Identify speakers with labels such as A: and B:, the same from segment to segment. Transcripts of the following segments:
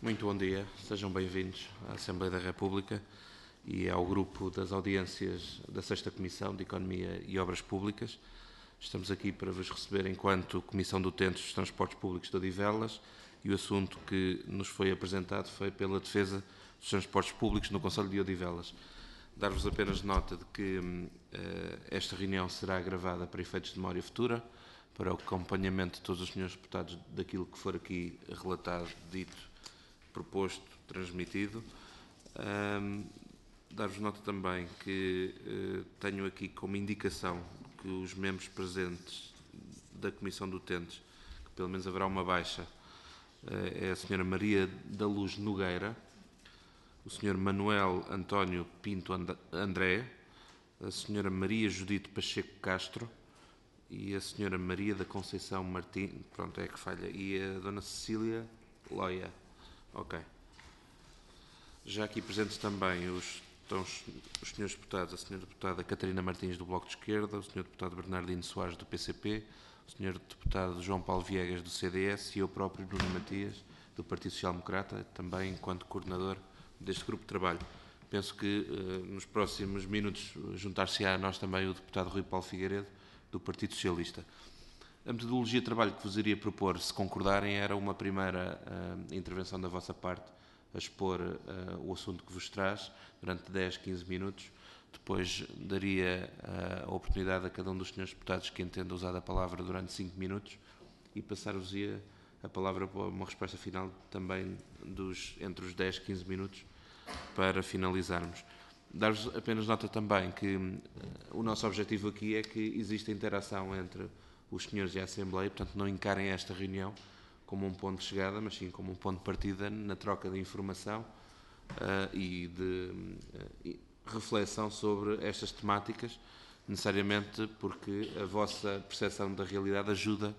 A: Muito bom dia, sejam bem-vindos à Assembleia da República e ao grupo das audiências da 6ª Comissão de Economia e Obras Públicas. Estamos aqui para vos receber enquanto Comissão de Utentes dos Transportes Públicos de Odivelas e o assunto que nos foi apresentado foi pela defesa dos transportes públicos no Concelho de Odivelas. Dar-vos apenas nota de que esta reunião será gravada para efeitos de memória futura, para o acompanhamento de todos os senhores deputados daquilo que for aqui relatado, dito, proposto, transmitido. Dar-vos nota também que tenho aqui como indicação que os membros presentes da Comissão de Utentes, que pelo menos haverá uma baixa, é a Sra. Maria da Luz Nogueira, o Sr. Manuel António Pinto André, a Sra. Maria Judite Pacheco Castro e a Sra. Maria da Conceição Martins, pronto, é que falha, e a Dona Cecília Loia. Ok. Já aqui presentes também estão os senhores deputados, a Sra. Deputada Catarina Martins do Bloco de Esquerda, o Sr. Deputado Bernardino Soares do PCP, o Sr. Deputado João Paulo Viegas do CDS e eu próprio, Nuno Matias, do Partido Social Democrata, também enquanto coordenador deste grupo de trabalho. Penso que nos próximos minutos juntar-se-á a nós também o Deputado Rui Paulo Figueiredo, do Partido Socialista. A metodologia de trabalho que vos iria propor, se concordarem, era uma primeira intervenção da vossa parte a expor o assunto que vos traz durante 10, 15 minutos. Depois daria a oportunidade a cada um dos senhores deputados que entenda usar a palavra durante 5 minutos e passar-vos-ia a palavra para uma resposta final também entre os 10, 15 minutos para finalizarmos. Dar-vos apenas nota também que o nosso objetivo aqui é que exista interação entre os senhores e a Assembleia, portanto não encarem esta reunião como um ponto de chegada, mas sim como um ponto de partida na troca de informação e de reflexão sobre estas temáticas, necessariamente porque a vossa percepção da realidade ajuda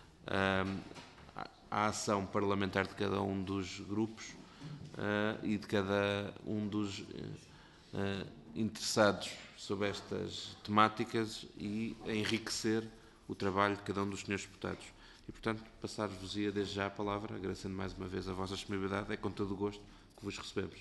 A: a ação parlamentar de cada um dos grupos e de cada um dos interessados sobre estas temáticas e a enriquecer o trabalho de cada um dos senhores deputados. E, portanto, passar-vos-ia desde já a palavra, agradecendo mais uma vez a vossa disponibilidade, é com todo o gosto que vos recebemos.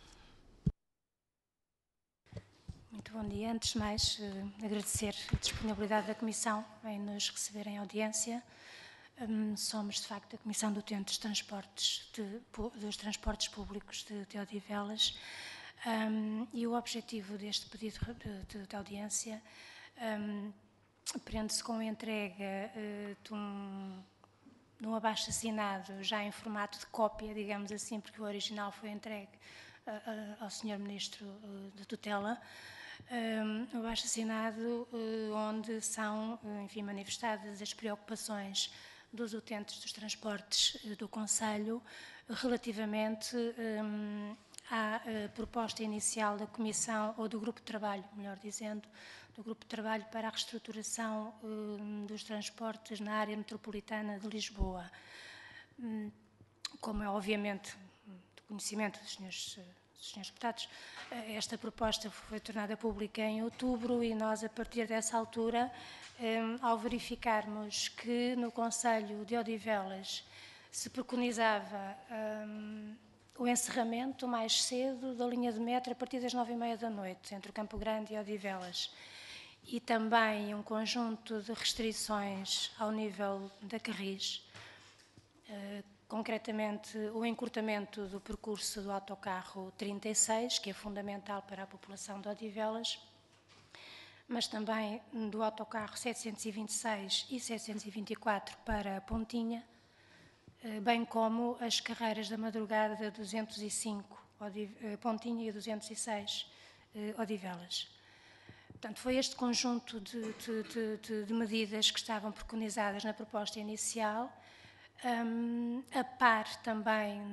B: Muito bom dia. Antes de mais, agradecer a disponibilidade da Comissão em nos receber em audiência. Somos, de facto, a Comissão de Utentes dos Transportes Públicos de Odivelas e o objetivo deste pedido de audiência prende-se com a entrega de um abaixo-assinado já em formato de cópia, digamos assim, porque o original foi entregue ao Sr. Ministro de Tutela, um abaixo-assinado onde são, enfim, manifestadas as preocupações dos utentes dos transportes do Concelho relativamente à proposta inicial da Comissão, ou do Grupo de Trabalho, melhor dizendo, do Grupo de Trabalho para a reestruturação dos transportes na área metropolitana de Lisboa. Como é obviamente do conhecimento dos senhores deputados, esta proposta foi tornada pública em outubro e nós, a partir dessa altura, ao verificarmos que no Concelho de Odivelas se preconizava o encerramento mais cedo da linha de metro a partir das 9h30 da noite, entre o Campo Grande e Odivelas, e também um conjunto de restrições ao nível da Carris, concretamente o encurtamento do percurso do autocarro 36, que é fundamental para a população de Odivelas, mas também do autocarro 726 e 724 para a Pontinha, bem como as carreiras da madrugada 205 Pontinha e 206 Odivelas. Portanto, foi este conjunto de medidas que estavam preconizadas na proposta inicial, a par também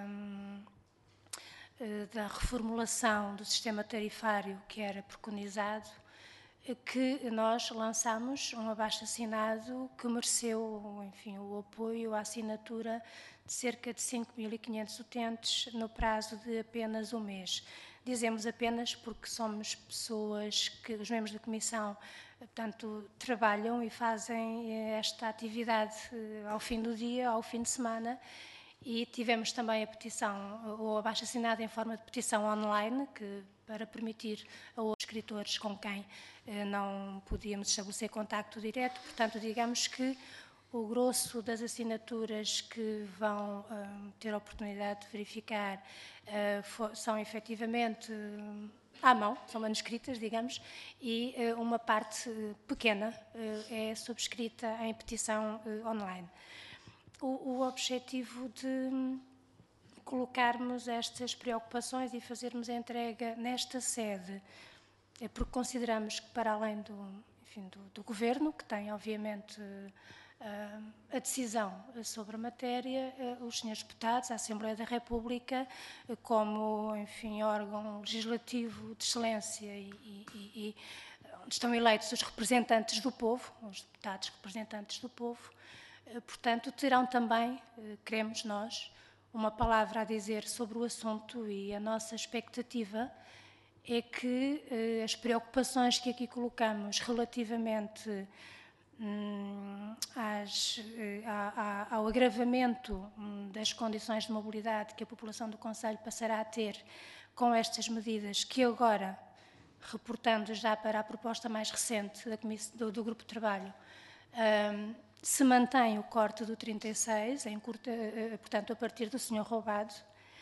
B: da reformulação do sistema tarifário que era preconizado, que nós lançámos um abaixo-assinado que mereceu, enfim, o apoio, a assinatura de cerca de 5.500 utentes no prazo de apenas um mês. Dizemos apenas porque somos pessoas que, os membros da Comissão, portanto, trabalham e fazem esta atividade ao fim do dia, ao fim de semana, E tivemos também a petição, ou abaixo-assinado em forma de petição online, para permitir a outros escritores com quem não podíamos estabelecer contacto direto. Portanto, digamos que o grosso das assinaturas que vão ter a oportunidade de verificar são efetivamente à mão, são manuscritas, digamos, e uma parte pequena é subscrita em petição online. O objetivo de colocarmos estas preocupações e fazermos a entrega nesta sede é porque consideramos que, para além do Governo, que tem, obviamente, a decisão sobre a matéria, os senhores deputados, a Assembleia da República, como, enfim, órgão legislativo de excelência e onde estão eleitos os representantes do povo, os deputados representantes do povo, portanto, terão também, queremos nós, uma palavra a dizer sobre o assunto, e a nossa expectativa é que as preocupações que aqui colocamos relativamente ao agravamento das condições de mobilidade que a população do concelho passará a ter com estas medidas, que agora, reportando já para a proposta mais recente do Grupo de Trabalho, se mantém o corte do 36, portanto, a partir do Sr. Roubado.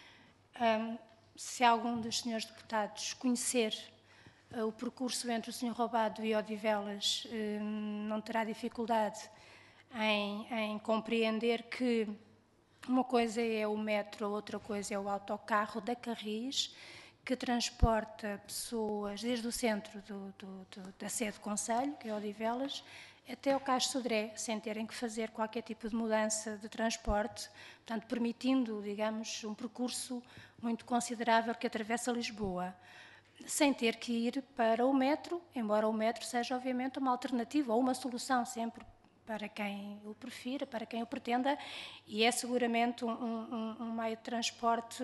B: Se algum dos senhores deputados conhecer o percurso entre o Sr. Roubado e Odivelas, não terá dificuldade em compreender que uma coisa é o metro, outra coisa é o autocarro da Carris, que transporta pessoas desde o centro da sede do concelho, que é Odivelas, até ao Cais de Sodré, sem terem que fazer qualquer tipo de mudança de transporte, portanto, permitindo, digamos, um percurso muito considerável que atravessa Lisboa, sem ter que ir para o metro, embora o metro seja, obviamente, uma alternativa ou uma solução sempre para quem o prefira, para quem o pretenda, e é seguramente um meio de transporte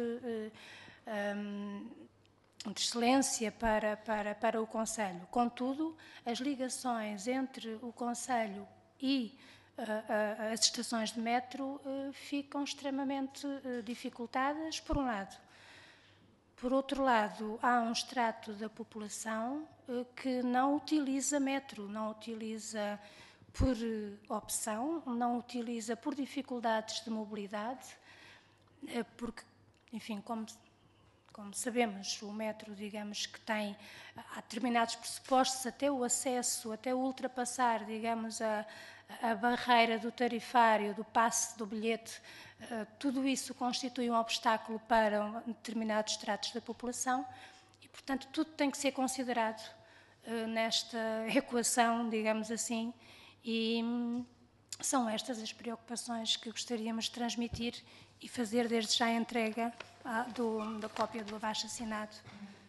B: de excelência para o concelho. Contudo, as ligações entre o concelho e as estações de metro ficam extremamente dificultadas, por um lado. Por outro lado, há um extrato da população que não utiliza metro, não utiliza por opção, não utiliza por dificuldades de mobilidade, porque, enfim, como sabemos, o metro, digamos, que tem há determinados pressupostos, até o acesso, até o ultrapassar, digamos, a barreira do tarifário, do passe do bilhete, tudo isso constitui um obstáculo para determinados estratos da população e, portanto, tudo tem que ser considerado nesta equação, digamos assim, e são estas as preocupações que gostaríamos de transmitir e fazer desde já a entrega da cópia do abaixo-assinado.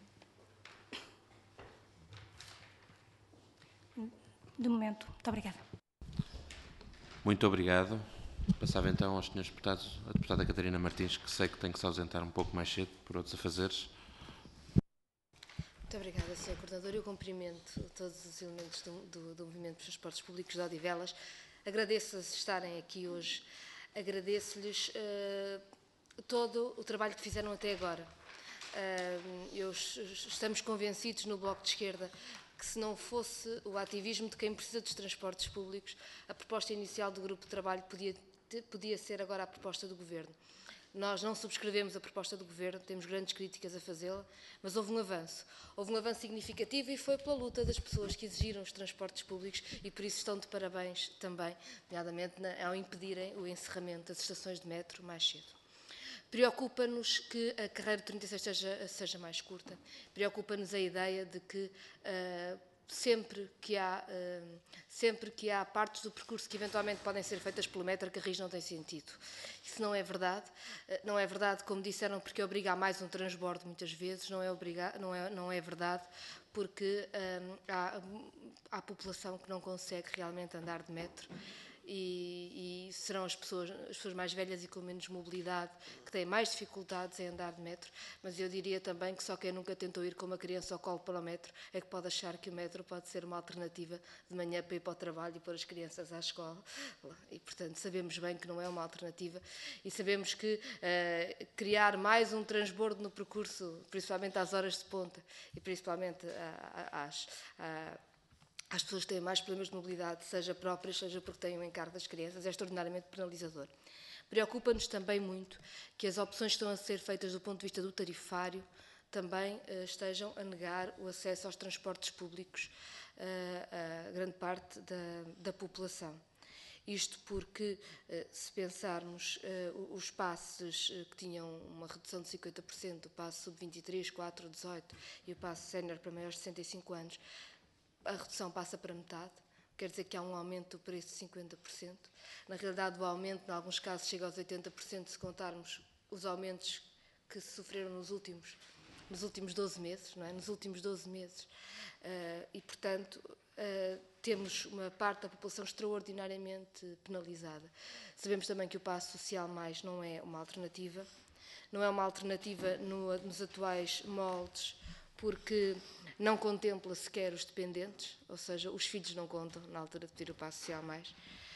B: De momento, muito obrigada.
A: Muito obrigado. Passava então aos senhores deputados, a deputada Catarina Martins, que sei que tem que se ausentar um pouco mais cedo por outros afazeres.
C: Muito obrigada, Sr. Coordenador. Eu cumprimento todos os elementos do Movimento dos Transportes Públicos de Odivelas. Agradeço-lhes estarem aqui hoje. Agradeço-lhes todo o trabalho que fizeram até agora. Estamos convencidos no Bloco de Esquerda que, se não fosse o ativismo de quem precisa dos transportes públicos, a proposta inicial do Grupo de Trabalho podia ser agora a proposta do Governo. Nós não subscrevemos a proposta do Governo, temos grandes críticas a fazê-la, mas houve um avanço. Houve um avanço significativo e foi pela luta das pessoas que exigiram os transportes públicos e por isso estão de parabéns também, nomeadamente ao impedirem o encerramento das estações de metro mais cedo. Preocupa-nos que a carreira de 36 seja mais curta, preocupa-nos a ideia de que sempre que há partes do percurso que eventualmente podem ser feitas pelo metro, a Carris não tem sentido. Isso não é verdade. Não é verdade, como disseram, porque obriga a mais um transbordo muitas vezes, não é verdade, porque há população que não consegue realmente andar de metro e serão as pessoas mais velhas e com menos mobilidade que têm mais dificuldades em andar de metro, mas eu diria também que só quem nunca tentou ir com uma criança ao colo para o metro é que pode achar que o metro pode ser uma alternativa de manhã para ir para o trabalho e pôr as crianças à escola, e portanto sabemos bem que não é uma alternativa e sabemos que criar mais um transbordo no percurso, principalmente às horas de ponta e principalmente às pessoas que têm mais problemas de mobilidade, seja próprias, seja porque têm o encargo das crianças, é extraordinariamente penalizador. Preocupa-nos também muito que as opções que estão a ser feitas do ponto de vista do tarifário também estejam a negar o acesso aos transportes públicos a grande parte da população. Isto porque, se pensarmos, os passes que tinham uma redução de 50%, o passe sub-23, 4, 18 e o passe sénior para maiores de 65 anos, a redução passa para metade, quer dizer que há um aumento do preço de 50%. Na realidade, o aumento, em alguns casos, chega aos 80% se contarmos os aumentos que se sofreram nos últimos 12 meses, não é? Nos últimos 12 meses. E, portanto, temos uma parte da população extraordinariamente penalizada. Sabemos também que o passo social mais não é uma alternativa. Não é uma alternativa nos atuais moldes, porque não contempla sequer os dependentes, ou seja, os filhos não contam na altura de pedir o passo social mais,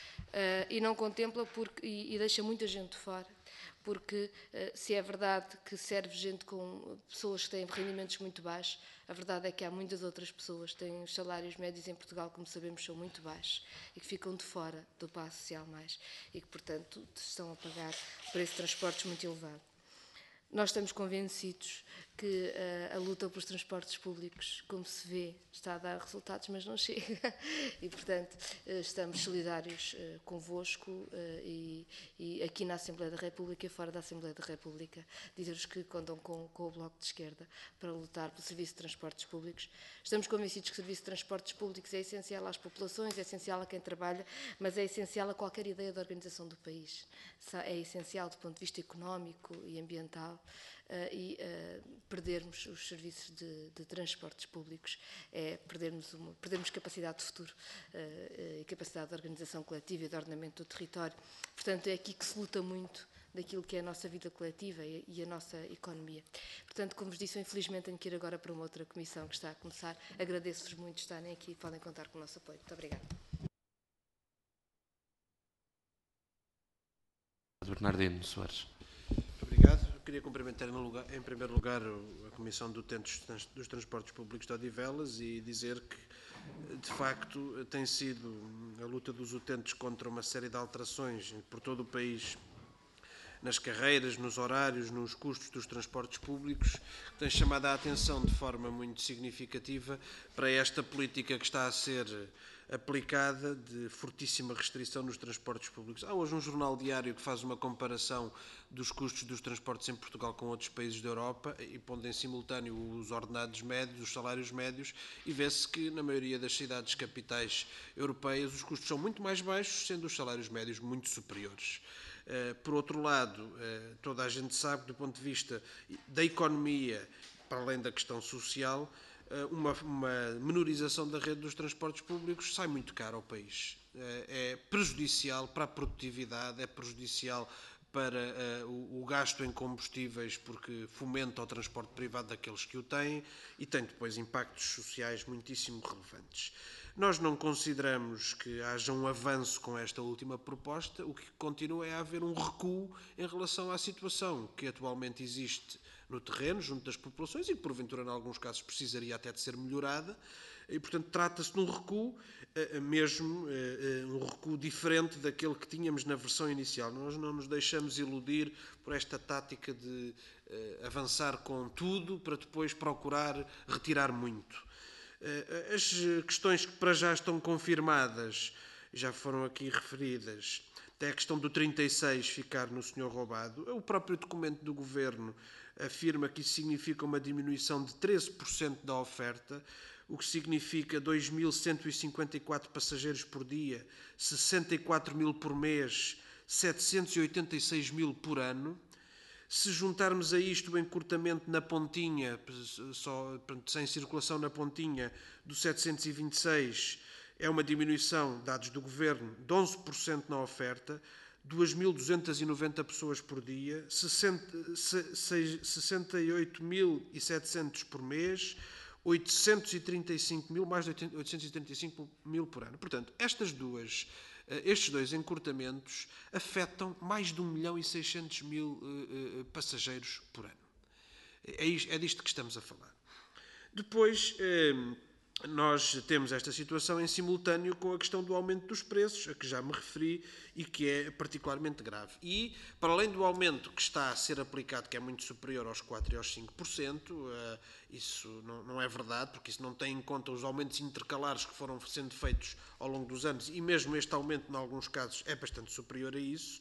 C: e não contempla e deixa muita gente fora, porque se é verdade que serve gente com pessoas que têm rendimentos muito baixos, a verdade é que há muitas outras pessoas que têm os salários médios em Portugal, como sabemos, são muito baixos e que ficam de fora do passo social mais e que, portanto, estão a pagar preço de transportes muito elevado. Nós estamos convencidos que a luta pelos transportes públicos, como se vê, está a dar resultados, mas não chega. E, portanto, estamos solidários convosco e aqui na Assembleia da República e fora da Assembleia da República, dizer-vos que contam com o Bloco de Esquerda para lutar pelo Serviço de Transportes Públicos. Estamos convencidos que o Serviço de Transportes Públicos é essencial às populações, é essencial a quem trabalha, mas é essencial a qualquer ideia de organização do país. É essencial do ponto de vista económico e ambiental. E perdermos os serviços de transportes públicos é perdermos capacidade de futuro e capacidade de organização coletiva e de ordenamento do território. Portanto, é aqui que se luta muito daquilo que é a nossa vida coletiva e a nossa economia. Portanto, como vos disse, infelizmente tenho que ir agora para uma outra comissão que está a começar. Agradeço-vos muito estarem aqui e podem contar com o nosso apoio. Muito obrigada.
A: Bernardino Soares.
D: Obrigado. Eu queria cumprimentar em primeiro lugar a Comissão do Utentes dos Transportes Públicos de Odivelas e dizer que, de facto, tem sido a luta dos utentes contra uma série de alterações por todo o país nas carreiras, nos horários, nos custos dos transportes públicos, que tem chamado a atenção de forma muito significativa para esta política que está a ser aplicada de fortíssima restrição nos transportes públicos. Há hoje um jornal diário que faz uma comparação dos custos dos transportes em Portugal com outros países da Europa e pondo em simultâneo os ordenados médios, os salários médios, e vê-se que na maioria das cidades capitais europeias os custos são muito mais baixos, sendo os salários médios muito superiores. Por outro lado, toda a gente sabe, do ponto de vista da economia, para além da questão social, uma menorização da rede dos transportes públicos sai muito caro ao país. É prejudicial para a produtividade, é prejudicial para o gasto em combustíveis, porque fomenta o transporte privado daqueles que o têm e tem depois impactos sociais muitíssimo relevantes. Nós não consideramos que haja um avanço com esta última proposta, o que continua é a haver um recuo em relação à situação que atualmente existe no terreno, junto das populações, e que porventura, em alguns casos, precisaria até de ser melhorada, e, portanto, trata-se de um recuo, mesmo um recuo diferente daquele que tínhamos na versão inicial. Nós não nos deixamos iludir por esta tática de avançar com tudo para depois procurar retirar muito. As questões que para já estão confirmadas, já foram aqui referidas, até a questão do 36 ficar no senhor roubado. O próprio documento do Governo afirma que isso significa uma diminuição de 13% da oferta, o que significa 2.154 passageiros por dia, 64 mil por mês, 786 mil por ano. Se juntarmos a isto o encurtamento na pontinha, sem circulação na pontinha, do 726, É uma diminuição, dados do Governo, de 11% na oferta, 2.290 pessoas por dia, 68.700 por mês, 835 mil, mais de 835 mil por ano. Portanto, estes dois encurtamentos afetam mais de 1.600.000 passageiros por ano. É disto que estamos a falar. Depois, nós temos esta situação em simultâneo com a questão do aumento dos preços, a que já me referi e que é particularmente grave. E, para além do aumento que está a ser aplicado, que é muito superior aos 4% e aos 5%, isso não é verdade, porque isso não tem em conta os aumentos intercalares que foram sendo feitos ao longo dos anos, e mesmo este aumento, em alguns casos, é bastante superior a isso.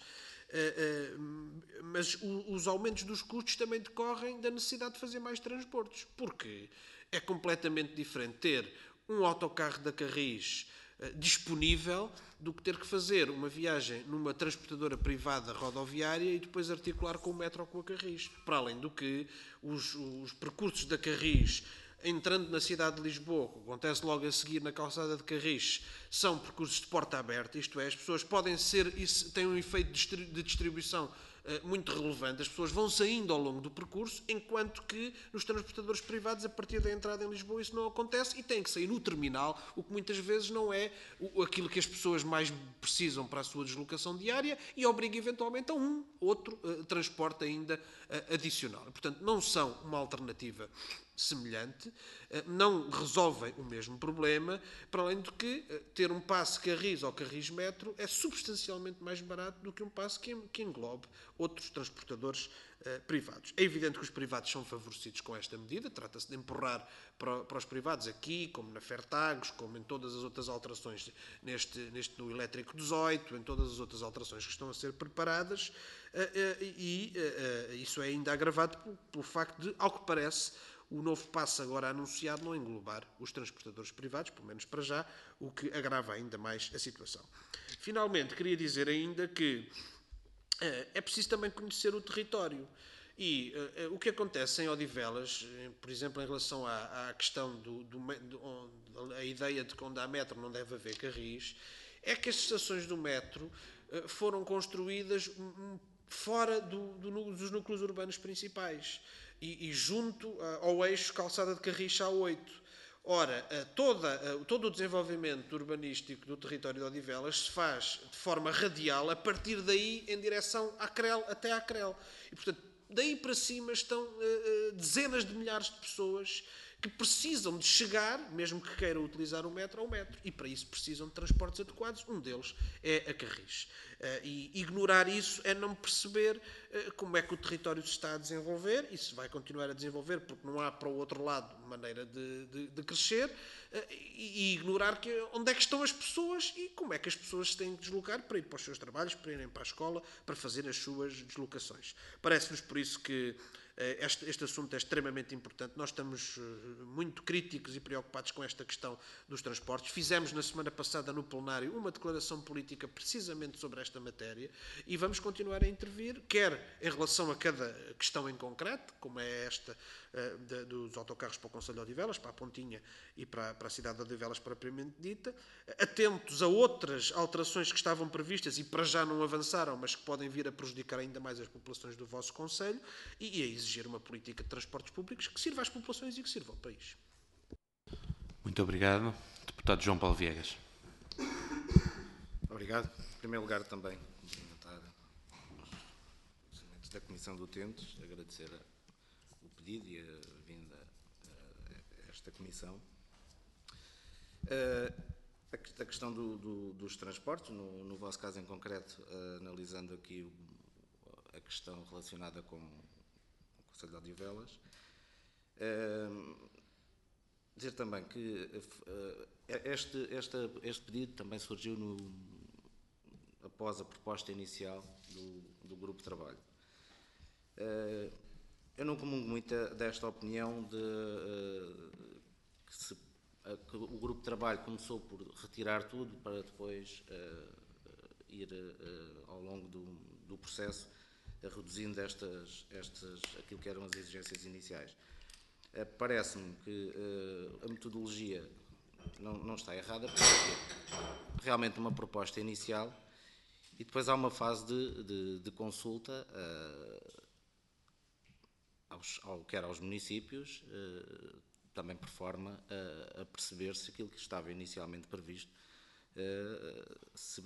D: Mas os aumentos dos custos também decorrem da necessidade de fazer mais transportes, porque é completamente diferente ter um autocarro da Carris disponível do que ter que fazer uma viagem numa transportadora privada rodoviária e depois articular com o metro ou com a Carris. Para além do que os percursos da Carris, entrando na cidade de Lisboa, que acontece logo a seguir na calçada de Carris, são percursos de porta aberta, isto é, as pessoas podem ser, isso tem um efeito de distribuição muito relevante, as pessoas vão saindo ao longo do percurso, enquanto que nos transportadores privados, a partir da entrada em Lisboa, isso não acontece e têm que sair no terminal, o que muitas vezes não é aquilo que as pessoas mais precisam para a sua deslocação diária e obriga eventualmente a outro transporte ainda adicional. Portanto, não são uma alternativa semelhante, não resolvem o mesmo problema, para além de que ter um passe Carris ou Carris Metro é substancialmente mais barato do que um passe que englobe outros transportadores privados. É evidente que os privados são favorecidos com esta medida, trata-se de empurrar para os privados aqui, como na Fertagos, como em todas as outras alterações no elétrico 18, em todas as outras alterações que estão a ser preparadas, e isso é ainda agravado pelo facto de, ao que parece, o novo passo agora anunciado não englobar os transportadores privados, pelo menos para já, o que agrava ainda mais a situação. Finalmente, queria dizer ainda que é preciso também conhecer o território. E o que acontece em Odivelas, por exemplo, em relação à questão a ideia de que onde há metro não deve haver Carris, é que as estações do metro foram construídas fora dos núcleos urbanos principais e junto ao eixo Calçada de Carris A8. Ora, todo o desenvolvimento urbanístico do território de Odivelas se faz de forma radial, a partir daí em direção à CREL, até à CREL. E, portanto, daí para cima estão dezenas de milhares de pessoas que precisam de chegar, mesmo que queiram utilizar o metro, ao metro. E para isso precisam de transportes adequados. Um deles é a Carris. E ignorar isso é não perceber como é que o território se está a desenvolver e se vai continuar a desenvolver, porque não há para o outro lado maneira de crescer, e ignorar onde é que estão as pessoas e como é que as pessoas se têm que deslocar para ir para os seus trabalhos, para irem para a escola, para fazer as suas deslocações. Parece-nos por isso que este assunto é extremamente importante. Nós estamos muito críticos e preocupados com esta questão dos transportes. Fizemos na semana passada no plenário uma declaração política precisamente sobre esta matéria e vamos continuar a intervir, quer em relação a cada questão em concreto, como é esta dos autocarros para o Concelho de Odivelas, para a Pontinha e para a cidade de Odivelas propriamente dita, atentos a outras alterações que estavam previstas e para já não avançaram, mas que podem vir a prejudicar ainda mais as populações do vosso Concelho e a exigir uma política de transportes públicos que sirva às populações e que sirva ao país.
A: Muito obrigado. Deputado João Paulo Viegas.
E: Obrigado. Em primeiro lugar, também cumprimentar os elementos da Comissão do Utentes, agradecer o pedido e a vinda a esta Comissão. A questão dos transportes, no vosso caso em concreto, analisando aqui a questão relacionada com o Concelho de Odivelas, dizer também que este pedido também surgiu após a proposta inicial do grupo de trabalho. Eu não comungo muito desta opinião que o grupo de trabalho começou por retirar tudo para depois ir ao longo do processo reduzindo aquilo que eram as exigências iniciais. Parece-me que a metodologia não está errada, porque é realmente uma proposta inicial e depois há uma fase de consulta quer aos municípios, também por forma a perceber se aquilo que estava inicialmente previsto se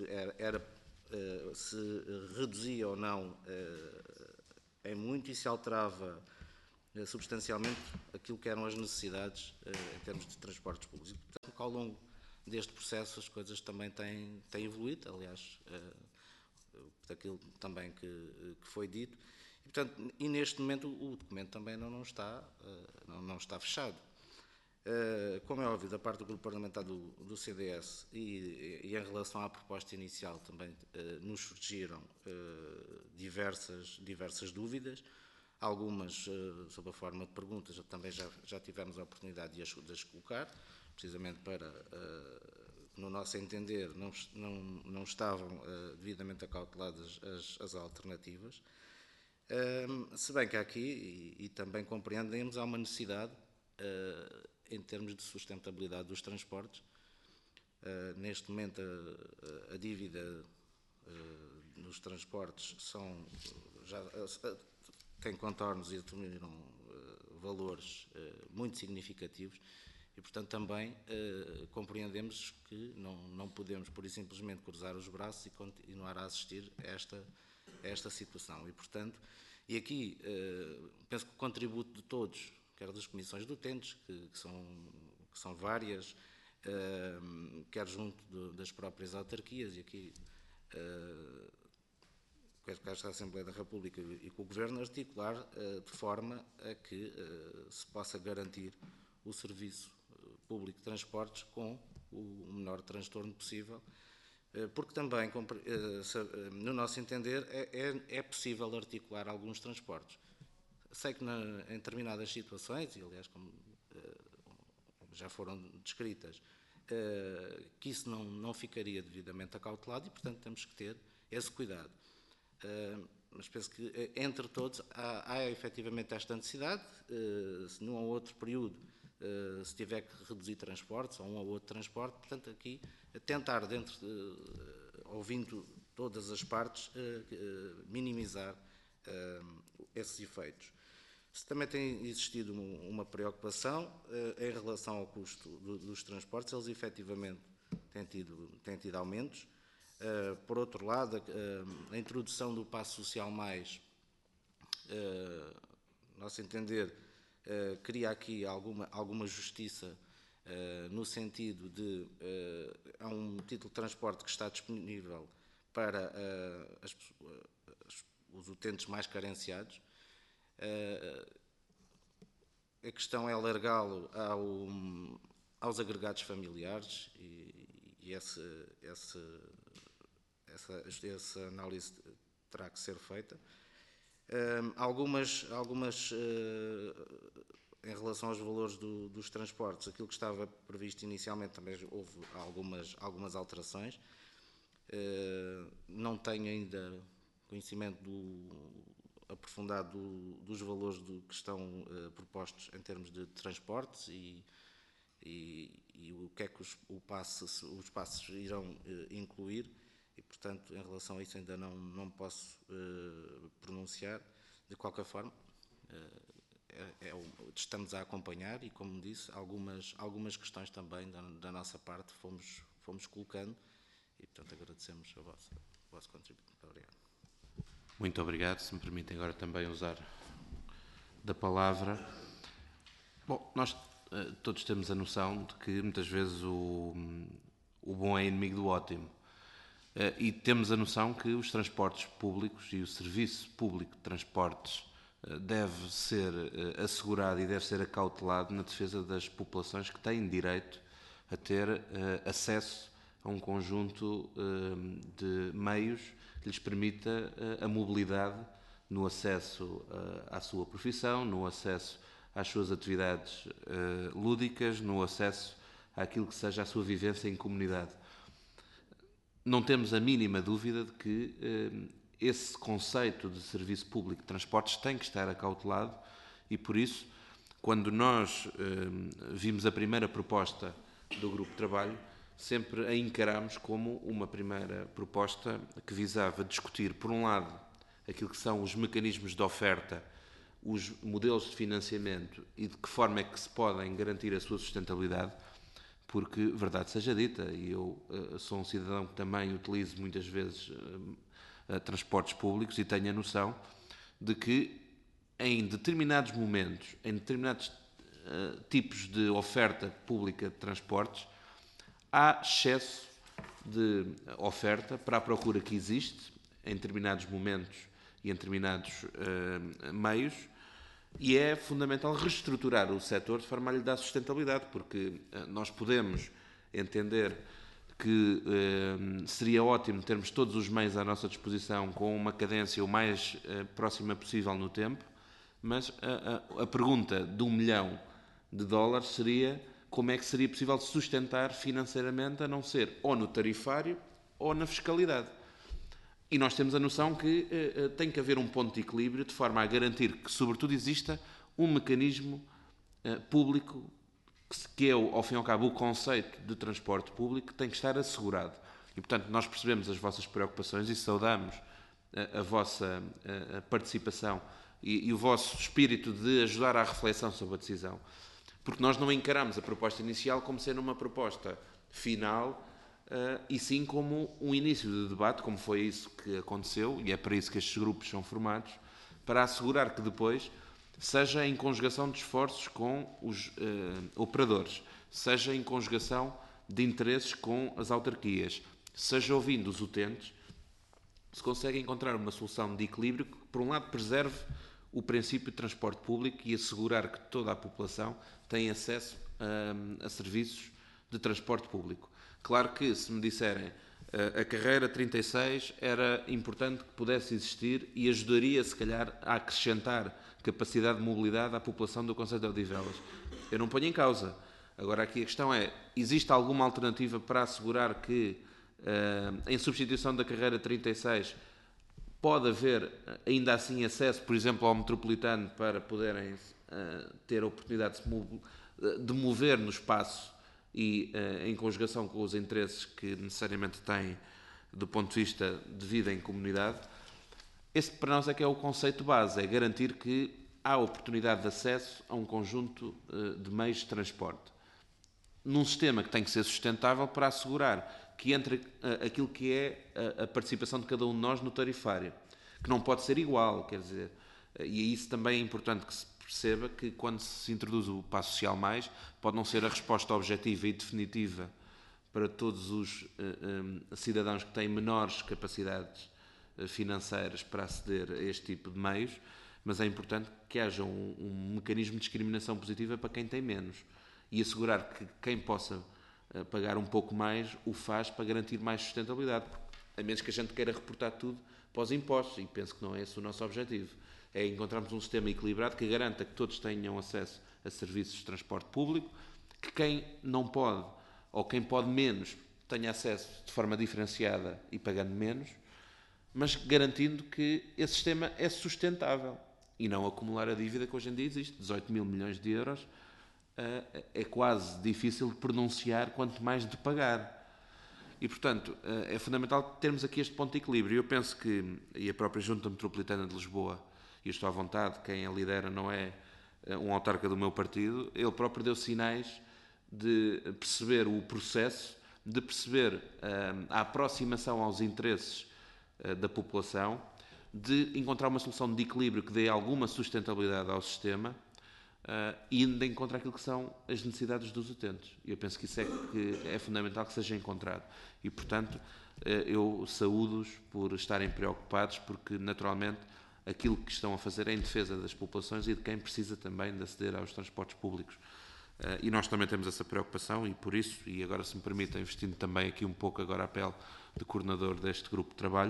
E: reduzia ou não em muito e se alterava substancialmente aquilo que eram as necessidades em termos de transportes públicos. E, portanto, ao longo deste processo as coisas também têm evoluído, aliás, daquilo também que foi dito. E, portanto, neste momento o documento também não está fechado. Como é óbvio, da parte do grupo parlamentar do CDS e em relação à proposta inicial também nos surgiram diversas dúvidas, algumas sob a forma de perguntas, também já tivemos a oportunidade de as colocar, precisamente para, no nosso entender, não estavam devidamente acauteladas as alternativas. Se bem que há aqui, e também compreendemos, há uma necessidade em termos de sustentabilidade dos transportes. Neste momento a dívida nos transportes tem contornos e determinam valores muito significativos e, portanto, também compreendemos que não podemos, por e simplesmente, cruzar os braços e continuar a assistir a esta situação. E, portanto, aqui penso que o contributo de todos, quer das comissões do TENTES, que são várias, quer junto das próprias autarquias, e aqui quer com esta Assembleia da República e com o Governo, articular de forma a que se possa garantir o serviço público de transportes com o menor transtorno possível, porque também, no nosso entender, é possível articular alguns transportes. Sei que em determinadas situações, e aliás como já foram descritas, que isso não ficaria devidamente acautelado e, portanto, temos que ter esse cuidado. Mas penso que entre todos há efetivamente esta necessidade, se num ou outro período se tiver que reduzir transportes ou um ou outro transporte, portanto aqui tentar ouvindo todas as partes, minimizar esses efeitos. Se também tem existido uma preocupação em relação ao custo dos transportes, eles efetivamente têm tido aumentos. Por outro lado, a introdução do Passo Social Mais, nosso entender, cria aqui alguma justiça no sentido de há um título de transporte que está disponível para os utentes mais carenciados. A questão é alargá-lo aos agregados familiares e essa análise terá que ser feita. Algumas em relação aos valores dos transportes, aquilo que estava previsto inicialmente também houve algumas alterações. Não tenho ainda conhecimento aprofundado dos valores que estão propostos em termos de transportes e o que é que os passos irão incluir. E, portanto, em relação a isso ainda não posso pronunciar. De qualquer forma, estamos a acompanhar e, como disse, algumas questões também da nossa parte fomos colocando e, portanto, agradecemos o vosso contributo. Muito obrigado.
A: Muito obrigado. Se me permitem agora também usar da palavra. Bom, nós todos temos a noção de que muitas vezes o bom é inimigo do ótimo. E temos a noção que os transportes públicos e o serviço público de transportes deve ser assegurado e deve ser acautelado na defesa das populações que têm direito a ter acesso a um conjunto de meios que lhes permita a mobilidade no acesso à sua profissão, no acesso às suas atividades lúdicas, no acesso àquilo que seja a sua vivência em comunidade. Não temos a mínima dúvida de que esse conceito de serviço público de transportes tem que estar acautelado e, por isso, quando nós vimos a primeira proposta do Grupo de Trabalho, sempre a encaramos como uma primeira proposta que visava discutir, por um lado, aquilo que são os mecanismos de oferta, os modelos de financiamento e de que forma é que se podem garantir a sua sustentabilidade, porque, verdade seja dita, e eu sou um cidadão que também utilizo muitas vezes transportes públicos e tenho a noção de que em determinados momentos, em determinados tipos de oferta pública de transportes, há excesso de oferta para a procura que existe em determinados momentos e em determinados meios, e é fundamental reestruturar o setor de forma a lhe dar sustentabilidade, porque nós podemos entender que seria ótimo termos todos os meios à nossa disposição com uma cadência o mais próxima possível no tempo, mas a pergunta de $1 milhão seria como é que seria possível sustentar financeiramente, a não ser ou no tarifário ou na fiscalidade. E nós temos a noção que tem que haver um ponto de equilíbrio de forma a garantir que, sobretudo, exista um mecanismo público que é, ao fim e ao cabo, o conceito de transporte público que tem que estar assegurado. E, portanto, nós percebemos as vossas preocupações e saudamos a vossa participação e o vosso espírito de ajudar à reflexão sobre a decisão, porque nós não encaramos a proposta inicial como sendo uma proposta final, e sim como um início de debate, como foi isso que aconteceu, e é para isso que estes grupos são formados, para assegurar que depois seja em conjugação de esforços com os operadores, seja em conjugação de interesses com as autarquias, seja ouvindo os utentes, se consegue encontrar uma solução de equilíbrio que, por um lado, preserve o princípio de transporte público e assegurar que toda a população tem acesso a serviços de transporte público. Claro que, se me disserem a carreira 36 era importante que pudesse existir e ajudaria, se calhar, a acrescentar capacidade de mobilidade à população do concelho de Odivelas, eu não ponho em causa. Agora, aqui a questão é, existe alguma alternativa para assegurar que, em substituição da carreira 36, pode haver, ainda assim, acesso, por exemplo, ao metropolitano para poderem ter a oportunidade de mover no espaço e em conjugação com os interesses que necessariamente têm do ponto de vista de vida em comunidade. Esse para nós é que é o conceito base, é garantir que há oportunidade de acesso a um conjunto de meios de transporte, num sistema que tem que ser sustentável para assegurar que entre aquilo que é a participação de cada um de nós no tarifário, que não pode ser igual, quer dizer, e isso também é importante que se perceba que quando se introduz o Passo Social Mais, pode não ser a resposta objetiva e definitiva para todos os cidadãos que têm menores capacidades financeiras para aceder a este tipo de meios, mas é importante que haja um mecanismo de discriminação positiva para quem tem menos e assegurar que quem possa pagar um pouco mais o faz para garantir mais sustentabilidade, a menos que a gente queira reportar tudo para os impostos, e penso que não é esse o nosso objetivo. É encontrarmos um sistema equilibrado que garanta que todos tenham acesso a serviços de transporte público, que quem não pode, ou quem pode menos, tenha acesso de forma diferenciada e pagando menos, mas garantindo que esse sistema é sustentável e não acumular a dívida que hoje em dia existe. 18 mil milhões de euros é quase difícil de pronunciar, quanto mais de pagar. E, portanto, é fundamental termos aqui este ponto de equilíbrio. Eu penso que, e a própria Junta Metropolitana de Lisboa, e eu estou à vontade, quem a lidera não é um autarca do meu partido, ele próprio deu sinais de perceber o processo, de perceber a aproximação aos interesses da população, de encontrar uma solução de equilíbrio que dê alguma sustentabilidade ao sistema e de encontrar aquilo que são as necessidades dos utentes. Eu penso que isso é fundamental que seja encontrado. E, portanto, eu saúdo-os por estarem preocupados, porque, naturalmente, aquilo que estão a fazer é em defesa das populações e de quem precisa também de aceder aos transportes públicos. E nós também temos essa preocupação e por isso, e agora se me permitem, investindo também aqui um pouco agora a pele de coordenador deste grupo de trabalho,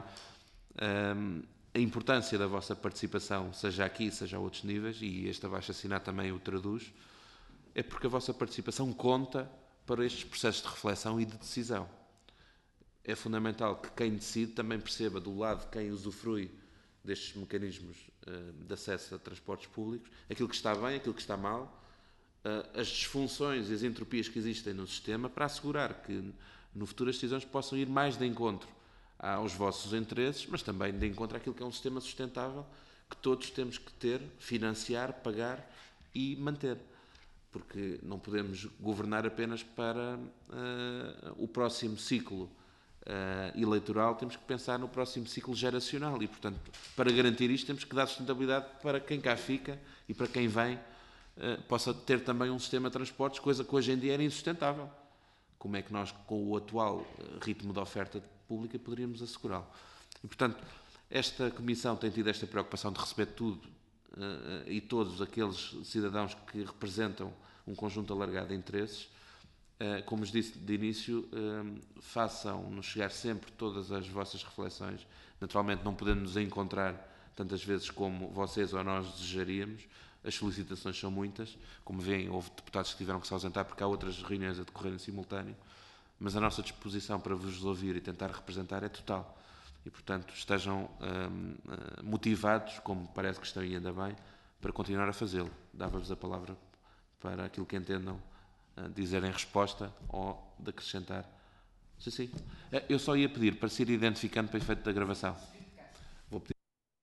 A: a importância da vossa participação, seja aqui, seja a outros níveis, e este abaixo-assinado também o traduz, é porque a vossa participação conta para estes processos de reflexão e de decisão. É fundamental que quem decide também perceba do lado de quem usufrui destes mecanismos de acesso a transportes públicos, aquilo que está bem, aquilo que está mal, as disfunções e as entropias que existem no sistema para assegurar que no futuro as decisões possam ir mais de encontro aos vossos interesses, mas também de encontro àquilo que é um sistema sustentável que todos temos que ter, financiar, pagar e manter. Porque não podemos governar apenas para o próximo ciclo eleitoral, temos que pensar no próximo ciclo geracional e, portanto, para garantir isto temos que dar sustentabilidade para quem cá fica e para quem vem possa ter também um sistema de transportes, coisa que hoje em dia era insustentável. Como é que nós, com o atual ritmo de oferta pública, poderíamos assegurá-lo? E, portanto, esta Comissão tem tido esta preocupação de receber tudo e todos aqueles cidadãos que representam um conjunto alargado de interesses. Como vos disse de início, façam-nos chegar sempre todas as vossas reflexões. Naturalmente, não podendo nos encontrar tantas vezes como vocês ou nós desejaríamos. As solicitações são muitas. Como veem, houve deputados que tiveram que se ausentar porque há outras reuniões a decorrer em simultâneo. Mas a nossa disposição para vos ouvir e tentar representar é total. E, portanto, estejam motivados, como parece que estão e ainda bem, para continuar a fazê-lo. Dava-vos a palavra para aquilo que entendam dizer em resposta ou de acrescentar. Sim. Eu só ia pedir para se ir identificando para efeito da gravação. Vou pedir.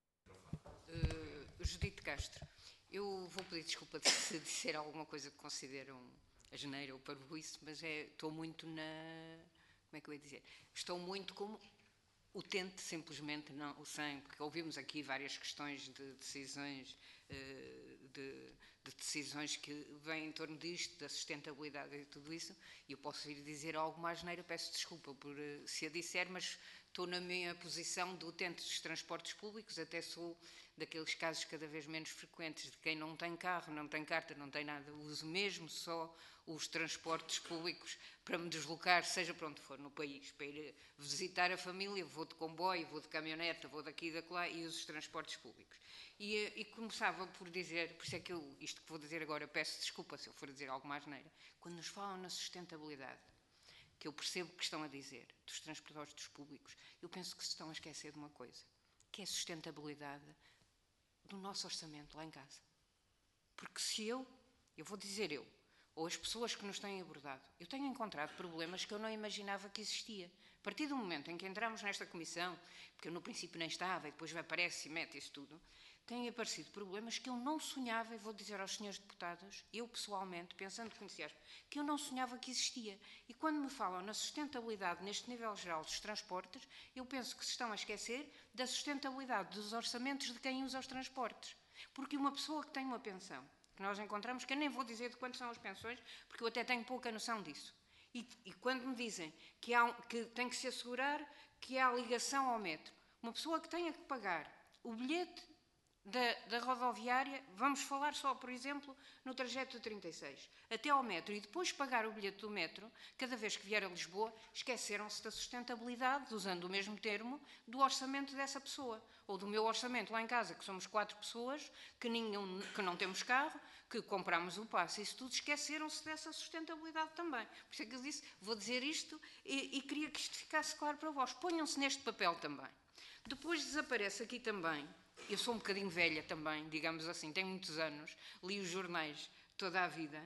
F: Judite Castro, eu vou pedir desculpa se disser alguma coisa que consideram asneira ou parvoíce, mas estou muito na... Como é que eu ia dizer? Estou muito como utente, simplesmente, não o sem, porque ouvimos aqui várias questões de decisões, de decisões que vêm em torno disto, da sustentabilidade e tudo isso, e eu posso vir dizer algo mais asneira, peço desculpa por se a disser, mas estou na minha posição de utente dos transportes públicos, até sou daqueles casos cada vez menos frequentes de quem não tem carro, não tem carta, não tem nada, uso mesmo só os transportes públicos para me deslocar, seja para onde for no país, para ir visitar a família, vou de comboio, vou de caminhoneta, vou daqui e daquela e uso os transportes públicos. E começava por dizer, por isso é que isto que vou dizer agora, peço desculpa se eu for dizer algo mais asneira, quando nos falam na sustentabilidade, que eu percebo que estão a dizer, dos transportes públicos, eu penso que se estão a esquecer de uma coisa, que é a sustentabilidade do nosso orçamento lá em casa. Porque se eu vou dizer ou as pessoas que nos têm abordado, eu tenho encontrado problemas que eu não imaginava que existia. A partir do momento em que entramos nesta comissão, porque eu no princípio nem estava, e depois aparece e mete isso tudo, têm aparecido problemas que eu não sonhava, e vou dizer aos senhores deputados, eu pessoalmente, pensando que conhecia, que eu não sonhava que existia. E quando me falam na sustentabilidade neste nível geral dos transportes, eu penso que se estão a esquecer da sustentabilidade dos orçamentos de quem usa os transportes. Porque uma pessoa que tem uma pensão, que nós encontramos, que eu nem vou dizer de quanto são as pensões, porque eu até tenho pouca noção disso. E quando me dizem que tem que se assegurar que há ligação ao metro, uma pessoa que tenha que pagar o bilhete da rodoviária, vamos falar só, por exemplo, no trajeto do 36, até ao metro, e depois pagar o bilhete do metro, cada vez que vier a Lisboa, esqueceram-se da sustentabilidade, usando o mesmo termo, do orçamento dessa pessoa, ou do meu orçamento lá em casa, que somos 4 pessoas, que não temos carro, que compramos o passe, isso tudo, esqueceram-se dessa sustentabilidade também. Por isso é que eu disse, vou dizer isto e queria que isto ficasse claro para vós. Ponham-se neste papel também. Depois desaparece aqui também, eu sou um bocadinho velha também, digamos assim, tenho muitos anos, li os jornais toda a vida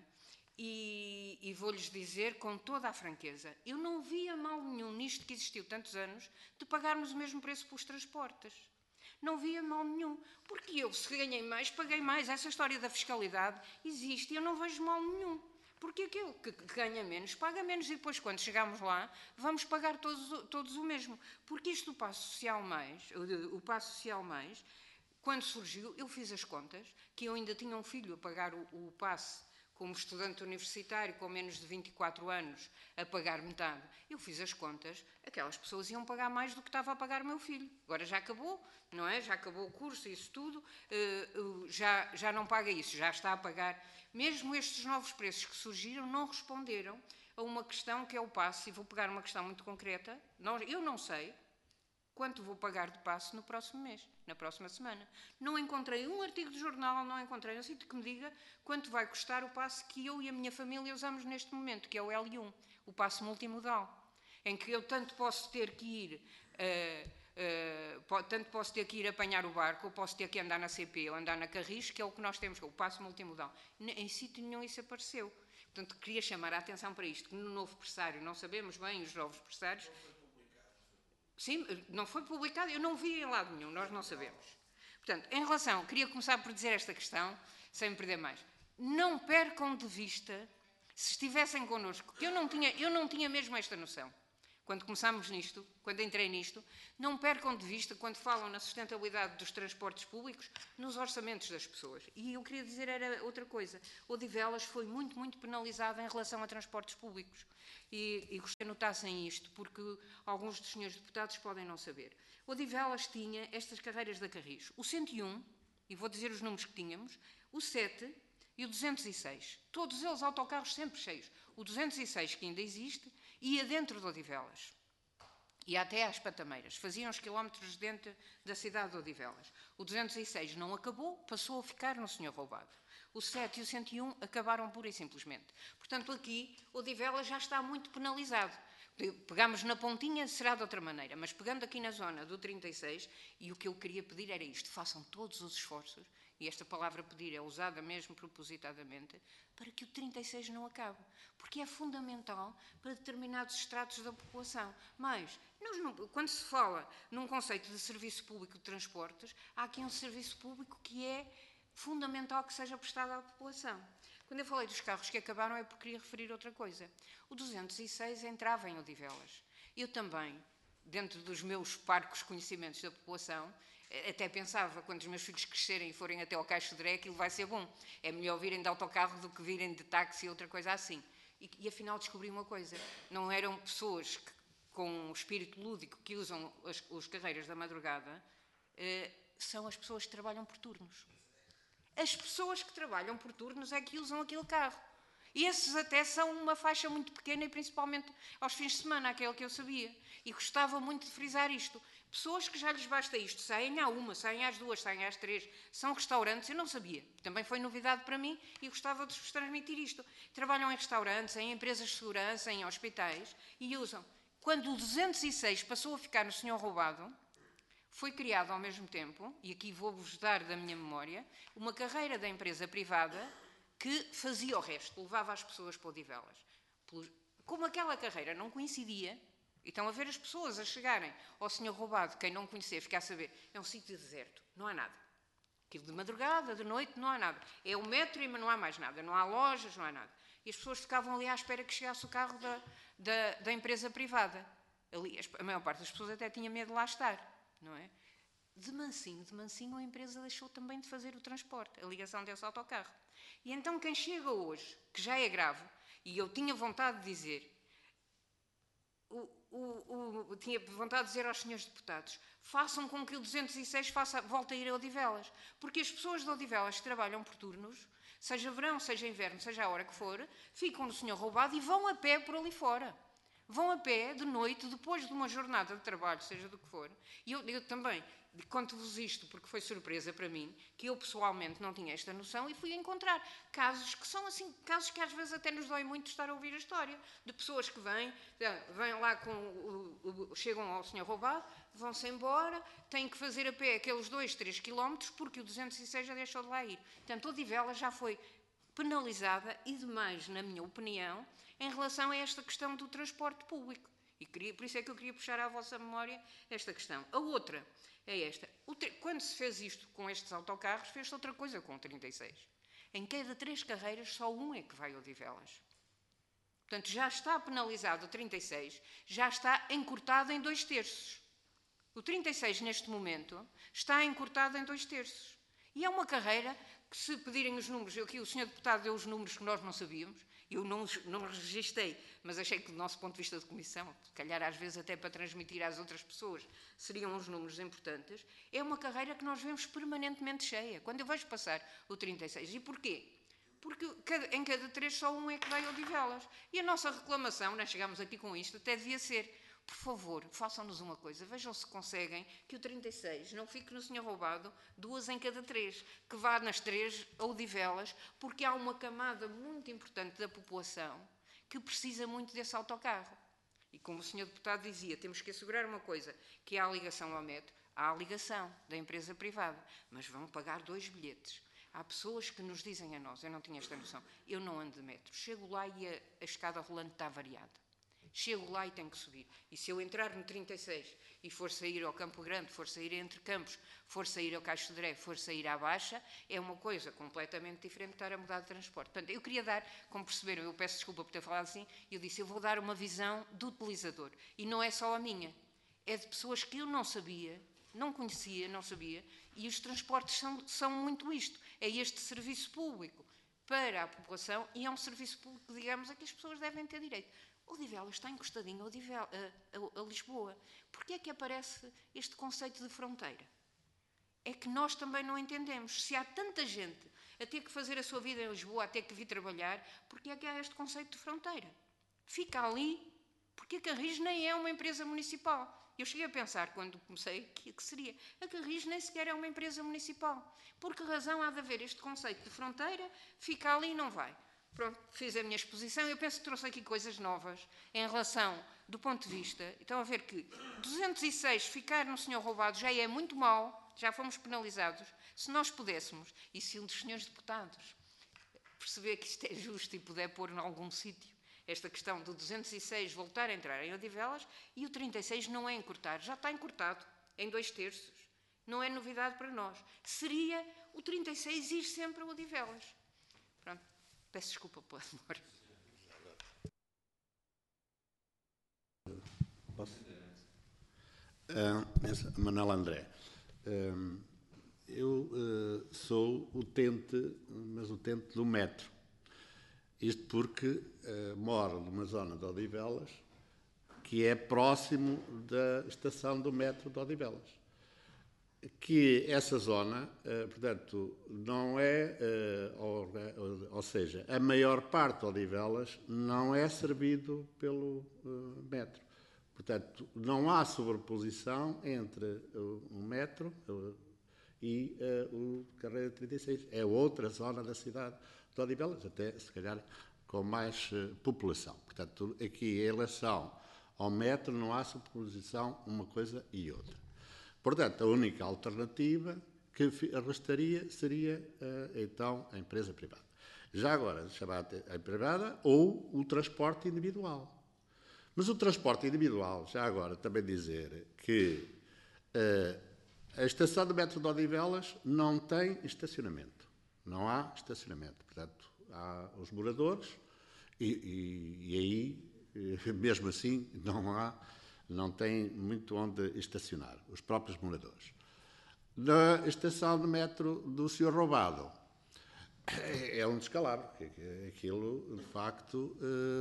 F: e vou-lhes dizer com toda a franqueza, eu não via mal nenhum nisto que existiu tantos anos de pagarmos o mesmo preço pelos transportes. Não via mal nenhum, porque eu, se ganhei mais, paguei mais. Essa história da fiscalidade existe e eu não vejo mal nenhum. Porque aquele que ganha menos, paga menos e depois, quando chegamos lá, vamos pagar todos o mesmo. Porque isto do Passo Social Mais, quando surgiu, eu fiz as contas, que eu ainda tinha um filho a pagar o passe como estudante universitário com menos de 24 anos a pagar metade. Eu fiz as contas, aquelas pessoas iam pagar mais do que estava a pagar o meu filho. Agora já acabou, não é? Já acabou o curso, isso tudo, já não paga isso, já está a pagar. Mesmo estes novos preços que surgiram não responderam a uma questão que é o passe, e vou pegar uma questão muito concreta. Eu não sei quanto vou pagar de passe no próximo mês, na próxima semana. Não encontrei um artigo de jornal, não encontrei um sítio que me diga quanto vai custar o passe que eu e a minha família usamos neste momento, que é o L1, o passe multimodal, em que eu tanto posso ter que ir tanto posso ter que ir apanhar o barco, ou posso ter que andar na CP ou andar na Carris, que é o que nós temos, o passo multimodal. Em sítio nenhum isso apareceu. Portanto, queria chamar a atenção para isto, que no novo pressário, não sabemos bem os novos pressários. Sim, não foi publicado, eu não vi em lado nenhum, nós não sabemos. Portanto, em relação, queria começar por dizer esta questão, sem me perder mais. Não percam de vista, se estivessem connosco, que eu não tinha mesmo esta noção. Quando começámos nisto, quando entrei nisto, não percam de vista, quando falam na sustentabilidade dos transportes públicos, nos orçamentos das pessoas. E eu queria dizer era outra coisa. Odivelas foi muito, muito penalizada em relação a transportes públicos. E gostei que notassem isto, porque alguns dos senhores deputados podem não saber. Odivelas tinha estas carreiras da Carris. O 101, e vou dizer os números que tínhamos, o 7 e o 206. Todos eles autocarros sempre cheios. O 206, que ainda existe, ia dentro de Odivelas. Ia até às Patameiras. Faziam os quilómetros dentro da cidade de Odivelas. O 206 não acabou, passou a ficar no Senhor Roubado. O 7 e o 101 acabaram pura e simplesmente. Portanto, aqui, Odivelas já está muito penalizado. Pegamos na pontinha, será de outra maneira, mas pegando aqui na zona do 36, e o que eu queria pedir era isto, façam todos os esforços, e esta palavra pedir é usada mesmo propositadamente, para que o 36 não acabe, porque é fundamental para determinados estratos da população. Mas, quando se fala num conceito de serviço público de transportes, há aqui um serviço público que é fundamental que seja prestado à população. Quando eu falei dos carros que acabaram é porque queria referir outra coisa. O 206 entrava em Odivelas. Eu também, dentro dos meus parcos conhecimentos da população, até pensava, quando os meus filhos crescerem e forem até ao Caixo de Dré, aquilo vai ser bom. É melhor virem de autocarro do que virem de táxi ou outra coisa assim. E afinal descobri uma coisa. Não eram pessoas com um espírito lúdico que usam as carreiras da madrugada, são as pessoas que trabalham por turnos. As pessoas que trabalham por turnos é que usam aquele carro. E esses até são uma faixa muito pequena e principalmente aos fins de semana, aquele que eu sabia. E gostava muito de frisar isto. Pessoas que já lhes basta isto, saem à 1, saem às 2, saem às 3, são restaurantes, eu não sabia. Também foi novidade para mim e gostava de vos transmitir isto. Trabalham em restaurantes, em empresas de segurança, em hospitais e usam. Quando o 206 passou a ficar no Senhor Roubado, foi criado ao mesmo tempo, e aqui vou-vos dar da minha memória, uma carreira da empresa privada que fazia o resto, levava as pessoas para Odivelas. Como aquela carreira não coincidia, e estão a ver as pessoas a chegarem ao Senhor Roubado, quem não conhecer, ficar a saber, é um sítio deserto, não há nada. Aquilo de madrugada, de noite, não há nada. É o metro e não há mais nada, não há lojas, não há nada. E as pessoas ficavam ali à espera que chegasse o carro da empresa privada. Ali, a maior parte das pessoas até tinha medo de lá estar. Não é? De mansinho a empresa deixou também de fazer o transporte, a ligação desse autocarro. E então quem chega hoje, que já é grave, e eu tinha vontade de dizer, tinha vontade de dizer aos senhores deputados, façam com que o 206 volte a ir a Odivelas, porque as pessoas de Odivelas que trabalham por turnos, seja verão, seja inverno, seja a hora que for, ficam no Senhor Roubado e vão a pé por ali fora. Vão a pé, de noite, depois de uma jornada de trabalho, seja do que for. E eu também conto-vos isto, porque foi surpresa para mim, que eu pessoalmente não tinha esta noção e fui encontrar casos que são assim, casos que às vezes até nos dói muito estar a ouvir a história, de pessoas que vêm lá chegam ao Senhor Roubado, vão-se embora, têm que fazer a pé aqueles 2, 3 quilómetros, porque o 206 já deixou de lá ir. Portanto, Odivelas já foi penalizada e demais, na minha opinião, em relação a esta questão do transporte público. E por isso é que eu queria puxar à vossa memória esta questão. A outra é esta. Quando se fez isto com estes autocarros, fez-se outra coisa com o 36. Em cada 3 carreiras, só um é que vai a Odivelas. Portanto, já está penalizado o 36, já está encurtado em 2/3. O 36, neste momento, está encurtado em 2/3. E é uma carreira que, se pedirem os números, aqui o senhor deputado deu os números que nós não sabíamos, eu não registrei, mas achei que do nosso ponto de vista de comissão, se calhar às vezes até para transmitir às outras pessoas, seriam uns números importantes, é uma carreira que nós vemos permanentemente cheia. Quando eu vejo passar o 36. E porquê? Porque em cada 3 só um é que vai a Odivelas. E a nossa reclamação, nós chegámos aqui com isto, até devia ser, por favor, façam-nos uma coisa, vejam se conseguem que o 36 não fique no Senhor Roubado 2 em cada 3, que vá nas 3 a Odivelas, porque há uma camada muito importante da população que precisa muito desse autocarro. E como o senhor deputado dizia, temos que assegurar uma coisa, que é a ligação ao metro. Há a ligação da empresa privada, mas vão pagar 2 bilhetes. Há pessoas que nos dizem a nós, eu não tinha esta noção, eu não ando de metro, chego lá e a escada rolante está variada. Chego lá e tenho que subir. E se eu entrar no 36 e for sair ao Campo Grande, for sair entre Campos, for sair ao Caixo de Dré, for sair à Baixa, é uma coisa completamente diferente de estar a mudar de transporte. Portanto, eu queria dar, como perceberam, eu peço desculpa por ter falado assim, eu disse, eu vou dar uma visão do utilizador. E não é só a minha, é de pessoas que eu não sabia, não conhecia, não sabia, e os transportes são muito isto. É este serviço público para a população e é um serviço público, digamos, a que as pessoas devem ter direito. Odivelas está encostadinho a Lisboa. Porquê é que aparece este conceito de fronteira? É que nós também não entendemos. Se há tanta gente a ter que fazer a sua vida em Lisboa, a ter que vir trabalhar, porquê é que há este conceito de fronteira? Fica ali, porque a Carris nem é uma empresa municipal. Eu cheguei a pensar, quando comecei, que seria. A Carris nem sequer é uma empresa municipal. Por que razão há de haver este conceito de fronteira, fica ali e não vai? Pronto, fiz a minha exposição e eu penso que trouxe aqui coisas novas em relação, do ponto de vista, estão a ver que 206 ficar no senhor roubado já é muito mau, já fomos penalizados. Se nós pudéssemos, e se um dos senhores deputados perceber que isto é justo e puder pôr em algum sítio esta questão do 206 voltar a entrar em Odivelas e o 36 não é encurtar, já está encurtado em 2/3. Não é novidade para nós. Seria o 36 ir sempre a Odivelas. Pronto. Peço desculpa pela demora.
G: Manuel André, eu sou utente, mas utente do metro. Isto porque moro numa zona de Odivelas que é próximo da estação do metro de Odivelas. Que essa zona, portanto, não é, ou seja, a maior parte de Odivelas não é servido pelo metro. Portanto, não há sobreposição entre o metro e o Carreira 36. É outra zona da cidade de Odivelas, até se calhar com mais população. Portanto, aqui em relação ao metro não há sobreposição uma coisa e outra. Portanto, a única alternativa que restaria seria, então, a empresa privada. Já agora, chamada a privada ou o transporte individual. Mas o transporte individual, já agora, também dizer que a estação do metro de Odivelas não tem estacionamento. Não há estacionamento. Portanto, há os moradores e aí, mesmo assim, não tem muito onde estacionar, os próprios moradores. Na estação de metro do Senhor Roubado, é um descalabro, porque aquilo, de facto,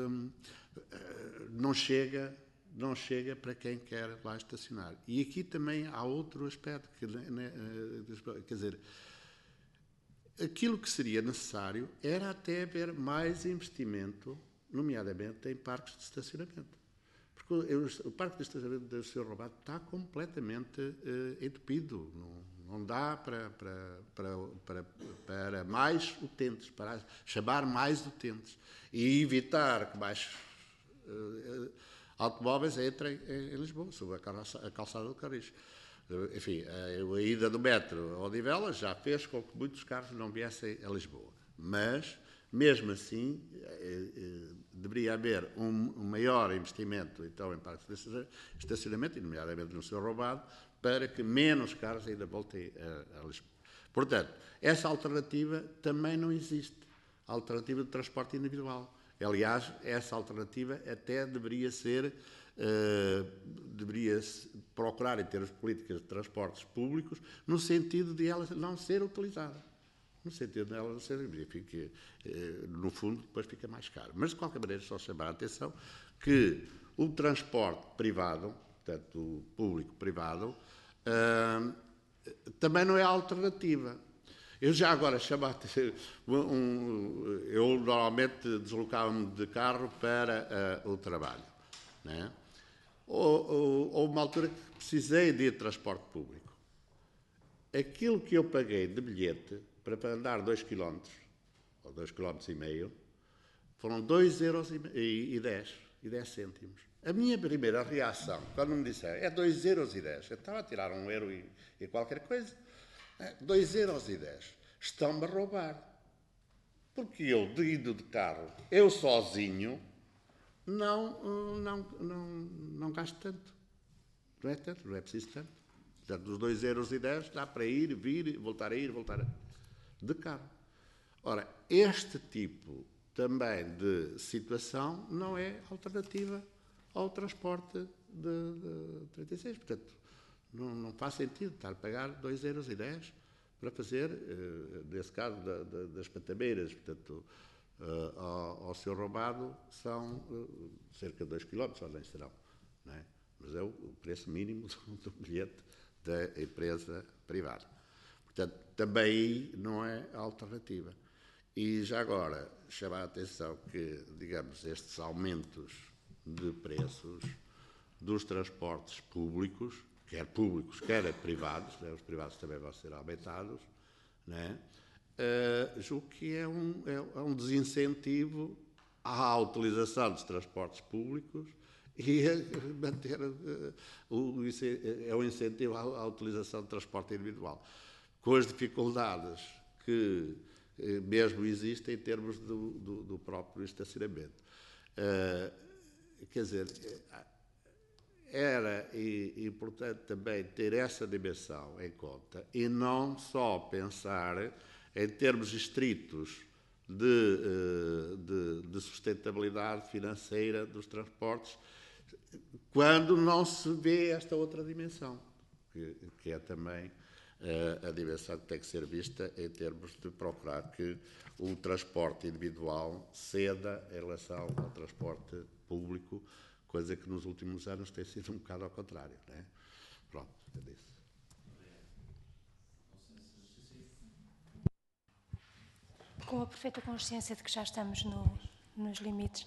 G: não chega para quem quer lá estacionar. E aqui também há outro aspecto, quer dizer, aquilo que seria necessário era até haver mais investimento, nomeadamente em parques de estacionamento. Porque o parque de estacionamento do Senhor Roubado está completamente entupido. Não dá para mais utentes, para chamar mais utentes e evitar que mais automóveis entrem em Lisboa, sobre a calçada do Carris. Enfim, a ida do metro a Odivelas já fez com que muitos carros não viessem a Lisboa. Mas, mesmo assim, deveria haver um maior investimento então, em parques de estacionamento, nomeadamente no Senhor Roubado, para que menos carros ainda voltem a Lisboa. Portanto, essa alternativa também não existe, a alternativa de transporte individual. Aliás, essa alternativa até deveria procurar, em termos de políticas de transportes públicos, no sentido de ela não ser utilizada. No sentido dela não ser, que no fundo depois fica mais caro. Mas, de qualquer maneira, só chamar a atenção que o transporte privado, portanto, o público-privado, também não é alternativa. Eu já agora chamo a atenção, eu normalmente deslocava-me de carro para o trabalho, né? Houve uma altura que precisei de ir de transporte público. Aquilo que eu paguei de bilhete para andar 2 km, ou 2,5 km, foram 2,10 €. €2,10. A minha primeira reação, quando me disseram, é 2,10 €, eu estava a tirar €1 e qualquer coisa, 2,10 €, estão-me a roubar. Porque eu, indo de carro, eu sozinho, não gasto tanto. Não é tanto, não é preciso tanto. Portanto, os 2,10 € dá para ir, vir, voltar a ir, voltar a... de carro. Ora, este tipo também de situação não é alternativa ao transporte de 36. Portanto, não faz sentido estar a pagar 2,10 € para fazer, nesse caso, das Pantameiras, portanto, ao Seu Roubado, são cerca de 2 km, ou nem serão, não é? Mas é o preço mínimo do bilhete da empresa privada. Portanto, também aí não é alternativa. E já agora, chamar a atenção que, digamos, estes aumentos de preços dos transportes públicos, quer privados, né, os privados também vão ser aumentados, né, julgo que é um desincentivo à utilização dos transportes públicos e a manter é um incentivo à utilização de transporte individual, com as dificuldades que mesmo existem em termos do próprio estacionamento. Quer dizer, era importante também ter essa dimensão em conta e não só pensar em termos estritos de sustentabilidade financeira dos transportes, quando não se vê esta outra dimensão, que é também a dimensão que tem que ser vista em termos de procurar que o transporte individual ceda em relação ao transporte público, coisa que nos últimos anos tem sido um bocado ao contrário, não é? Pronto, é disso.
B: Com a perfeita consciência de que já estamos nos limites.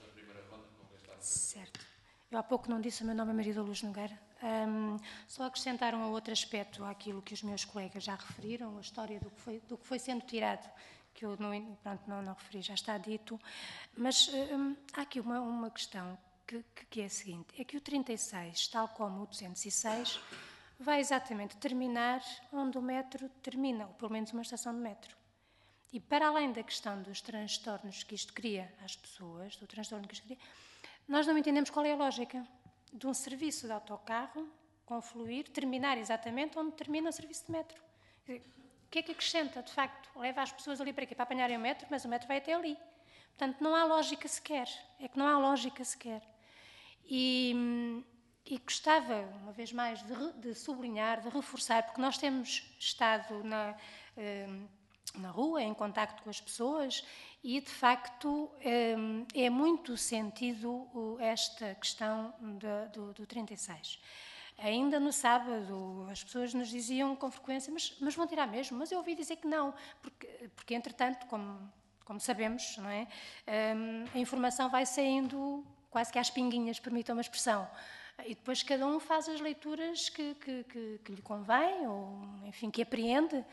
B: Certo. Eu há pouco não disse, o meu nome é Maria da Luz Nogueira. Só acrescentar um outro aspecto àquilo que os meus colegas já referiram, a história do que foi sendo tirado, que eu não referi, já está dito. Mas há aqui uma questão que é a seguinte, é que o 36, tal como o 206, vai exatamente terminar onde o metro termina, ou pelo menos uma estação de metro. E para além da questão dos transtornos que isto cria às pessoas, do transtorno que isto cria, nós não entendemos qual é a lógica de um serviço de autocarro confluir, terminar exatamente onde termina o serviço de metro. Quer dizer, o que é que acrescenta, de facto? Leva as pessoas ali para quê? Para apanharem o metro, mas o metro vai até ali. Portanto, não há lógica sequer. É que não há lógica sequer. E gostava, uma vez mais, de sublinhar, de reforçar, porque nós temos estado na rua, em contacto com as pessoas, e de facto é muito sentido esta questão do 36. Ainda no sábado as pessoas nos diziam com frequência, mas vão tirar mesmo, mas eu ouvi dizer que não, porque entretanto, como sabemos, não é? A informação vai saindo quase que às pinguinhas, permitam uma expressão. E depois cada um faz as leituras que lhe convém, ou enfim, que apreende,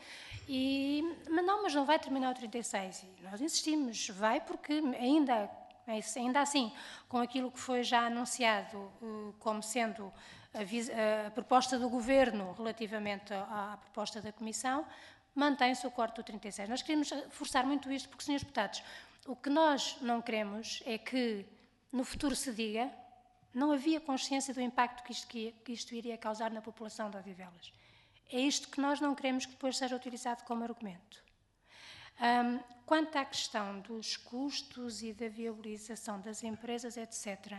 B: mas não vai terminar o 36. E nós insistimos, vai porque ainda assim, com aquilo que foi já anunciado como sendo a proposta do Governo relativamente à proposta da Comissão, mantém-se o corte do 36. Nós queremos forçar muito isto, porque, senhores deputados, o que nós não queremos é que no futuro se diga não havia consciência do impacto que isto iria causar na população de Odivelas. É isto que nós não queremos que depois seja utilizado como argumento. Quanto à questão dos custos e da viabilização das empresas, etc.,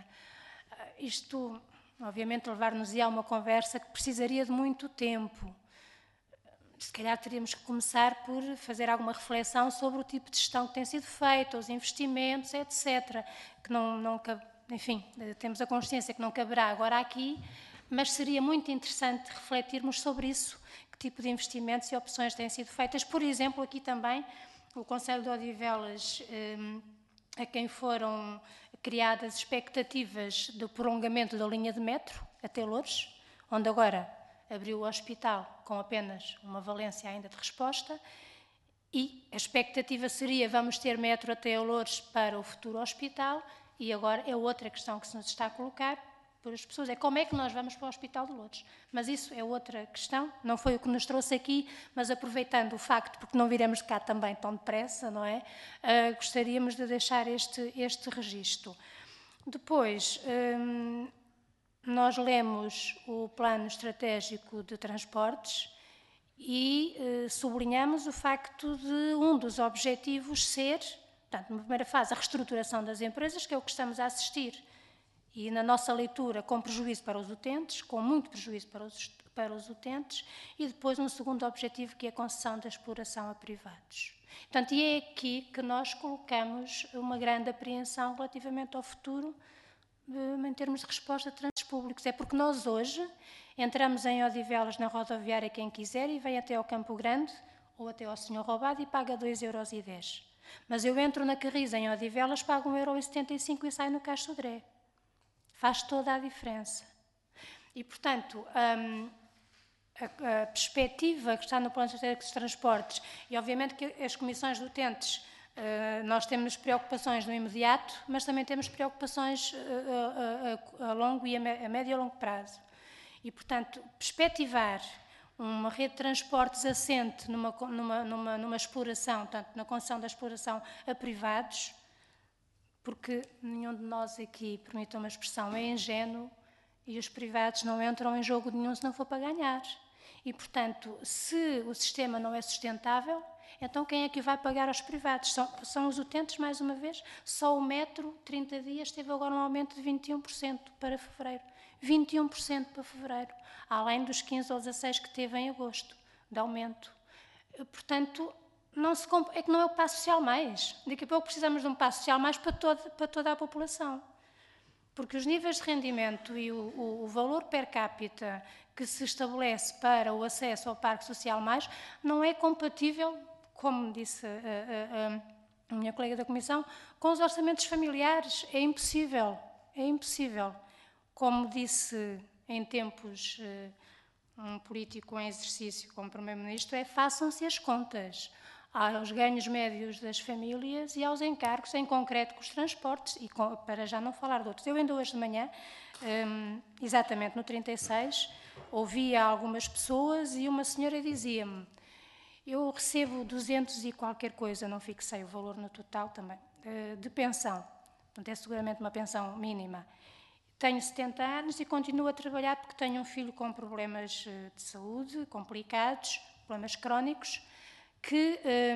B: isto, obviamente, levar-nos-ia a uma conversa que precisaria de muito tempo. Se calhar teríamos que começar por fazer alguma reflexão sobre o tipo de gestão que tem sido feita, os investimentos, etc., que enfim, temos a consciência que não caberá agora aqui, mas seria muito interessante refletirmos sobre isso, que tipo de investimentos e opções têm sido feitas. Por exemplo, aqui também, o Conselho de Odivelas, a quem foram criadas expectativas do prolongamento da linha de metro até Loures, onde agora abriu o hospital com apenas uma valência ainda de resposta, e a expectativa seria vamos ter metro até Loures para o futuro hospital, E agora é outra questão que se nos está a colocar por as pessoas, é como é que nós vamos para o Hospital de Lourdes. Mas isso é outra questão, não foi o que nos trouxe aqui, mas aproveitando o facto, porque não viremos de cá também tão depressa, não é? Gostaríamos de deixar este registro. Depois, nós lemos o Plano Estratégico de Transportes e sublinhamos o facto de um dos objetivos ser, portanto, numa primeira fase, a reestruturação das empresas, que é o que estamos a assistir. E na nossa leitura, com prejuízo para os utentes, com muito prejuízo para os utentes, e depois um segundo objetivo, que é a concessão da exploração a privados. Portanto, e é aqui que nós colocamos uma grande apreensão relativamente ao futuro, em termos de resposta a transportes públicos. É porque nós hoje entramos em Odivelas na rodoviária quem quiser e vem até ao Campo Grande ou até ao Senhor Roubado e paga 2,10 €. Mas eu entro na Carris em Odivelas, pago 1,75 € e saio no Cais Sodré. Faz toda a diferença. E, portanto, a perspectiva que está no Plano Estratégico dos Transportes, e obviamente que as comissões de utentes, nós temos preocupações no imediato, mas também temos preocupações a longo e a médio e a longo prazo. E, portanto, perspectivar uma rede de transportes assente numa exploração, tanto na concessão da exploração a privados, porque nenhum de nós aqui, permitam uma expressão, é ingênuo e os privados não entram em jogo nenhum se não for para ganhar. E, portanto, se o sistema não é sustentável, então quem é que o vai pagar aos privados? São os utentes, mais uma vez. Só o metro, 30 dias, teve agora um aumento de 21% para fevereiro. 21% para fevereiro, além dos 15 ou 16 que teve em agosto, de aumento. Portanto, é que não é o passo social mais. Daqui a pouco precisamos de um passo social mais para toda a população. Porque os níveis de rendimento e o valor per capita que se estabelece para o acesso ao Parque Social Mais não é compatível, como disse a minha colega da Comissão, com os orçamentos familiares. É impossível. É impossível. Como disse em tempos um político em exercício como Primeiro-Ministro, façam-se as contas aos ganhos médios das famílias e aos encargos, em concreto, com os transportes, e para já não falar de outros. Eu ainda hoje de manhã, exatamente no 36, ouvia algumas pessoas e uma senhora dizia-me: eu recebo 200 e qualquer coisa, não fixei o valor no total também, de pensão, portanto é seguramente uma pensão mínima. Tenho 70 anos e continuo a trabalhar porque tenho um filho com problemas de saúde complicados, problemas crónicos, que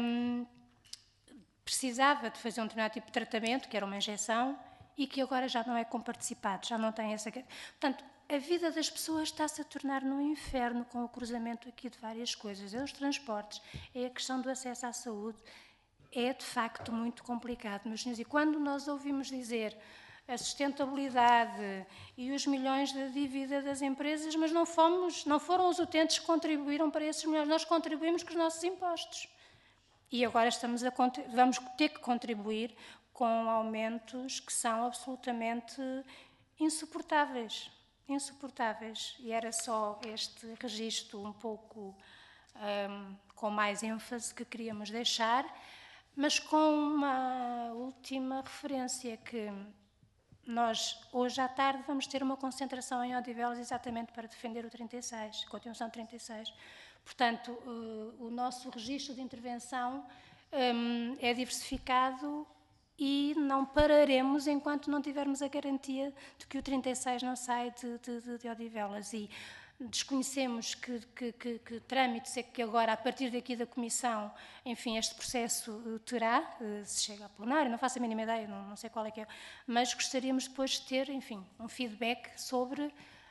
B: precisava de fazer um determinado tipo de tratamento, que era uma injeção, e que agora já não é comparticipado, já não tem essa... Portanto, a vida das pessoas está-se a tornar num inferno com o cruzamento aqui de várias coisas. É os transportes, é a questão do acesso à saúde, é de facto muito complicado, meus senhores. E quando nós ouvimos dizer a sustentabilidade e os milhões de dívida das empresas, mas não foram os utentes que contribuíram para esses milhões, nós contribuímos com os nossos impostos. E agora vamos ter que contribuir com aumentos que são absolutamente insuportáveis. Insuportáveis. E era só este registro um pouco com mais ênfase que queríamos deixar, mas com uma última referência que nós, hoje à tarde, vamos ter uma concentração em Odivelas exatamente para defender o 36, a continuação do 36. Portanto, o nosso registro de intervenção é diversificado e não pararemos enquanto não tivermos a garantia de que o 36 não sai de Odivelas. E desconhecemos que trâmites é que agora, a partir daqui da Comissão, enfim, este processo terá, se chega a plenário, não faço a mínima ideia, não sei qual é que é, mas gostaríamos depois de ter, enfim, um feedback sobre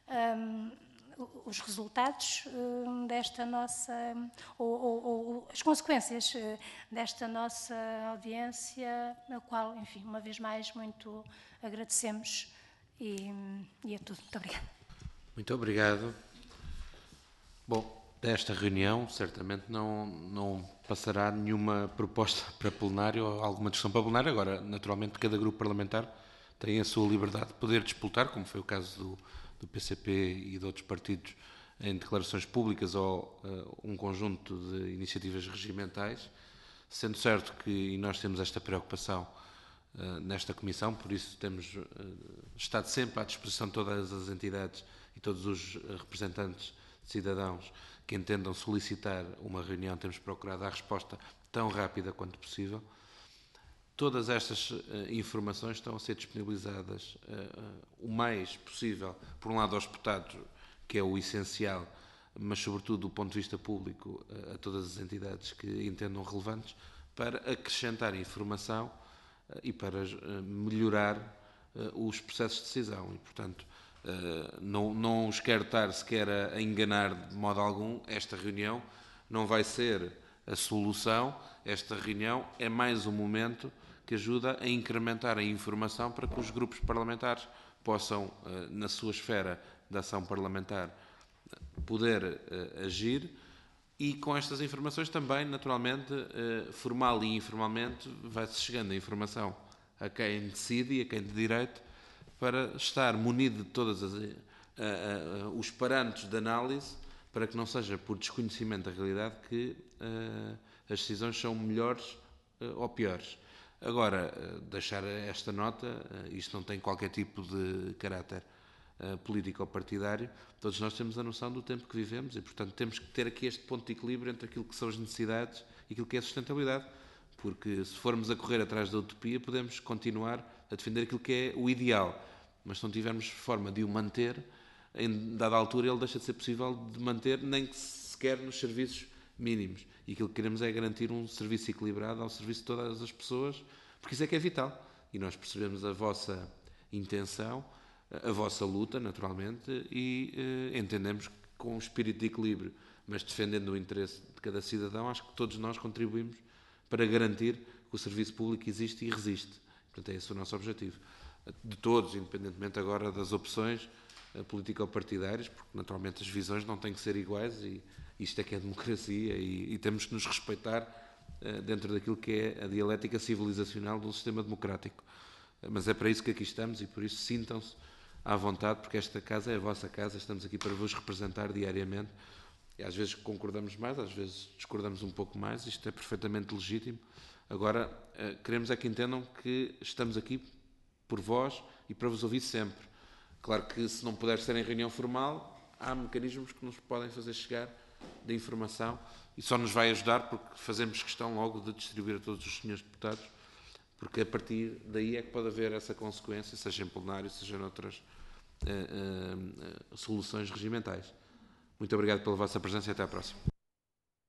B: os resultados desta nossa, ou as consequências desta nossa audiência, na qual, enfim, uma vez mais, muito agradecemos e é tudo. Muito obrigada.
A: Muito obrigado. Bom, desta reunião, certamente não passará nenhuma proposta para plenário ou alguma discussão para plenário. Agora, naturalmente, cada grupo parlamentar tem a sua liberdade de poder disputar, como foi o caso do PCP e de outros partidos, em declarações públicas ou um conjunto de iniciativas regimentais, sendo certo que, e nós temos esta preocupação, nesta comissão, por isso temos estado sempre à disposição de todas as entidades e todos os representantes de cidadãos que entendam solicitar uma reunião. Temos procurado dar resposta tão rápida quanto possível. Todas estas informações estão a ser disponibilizadas o mais possível, por um lado aos deputados, que é o essencial, mas sobretudo do ponto de vista público a todas as entidades que entendam relevantes, para acrescentar informação e para melhorar os processos de decisão. E, portanto, não os quero estar sequer a enganar de modo algum. Esta reunião não vai ser a solução, esta reunião é mais um momento que ajuda a incrementar a informação para que os grupos parlamentares possam, na sua esfera de ação parlamentar, poder agir, e com estas informações também, naturalmente, formal e informalmente, vai-se chegando a informação a quem decide e a quem de direito, para estar munido de todos os parâmetros de análise, para que não seja por desconhecimento da realidade que as decisões são melhores ou piores. Agora, deixar esta nota, isto não tem qualquer tipo de caráter político ou partidário, todos nós temos a noção do tempo que vivemos e, portanto, temos que ter aqui este ponto de equilíbrio entre aquilo que são as necessidades e aquilo que é a sustentabilidade, porque se formos a correr atrás da utopia, podemos continuar a defender aquilo que é o ideal, mas se não tivermos forma de o manter, em dada altura ele deixa de ser possível de manter, nem que sequer nos serviços mínimos. E aquilo que queremos é garantir um serviço equilibrado ao serviço de todas as pessoas, porque isso é que é vital. E nós percebemos a vossa intenção, a vossa luta, naturalmente, e entendemos que com um espírito de equilíbrio, mas defendendo o interesse de cada cidadão, acho que todos nós contribuímos para garantir que o serviço público existe e resiste. Portanto, é esse o nosso objetivo. De todos, independentemente agora das opções político-partidárias, porque naturalmente as visões não têm que ser iguais e isto é que é democracia e temos que nos respeitar dentro daquilo que é a dialética civilizacional de um sistema democrático. Mas é para isso que aqui estamos e por isso sintam-se à vontade, porque esta casa é a vossa casa, estamos aqui para vos representar diariamente. E às vezes concordamos mais, às vezes discordamos um pouco mais, isto é perfeitamente legítimo. Agora, queremos é que entendam que estamos aqui por vós e para vos ouvir sempre. Claro que se não puder ser em reunião formal, há mecanismos que nos podem fazer chegar de informação e só nos vai ajudar porque fazemos questão logo de distribuir a todos os senhores deputados, porque a partir daí é que pode haver essa consequência, seja em plenário, seja noutras soluções regimentais. Muito obrigado pela vossa presença e até à próxima.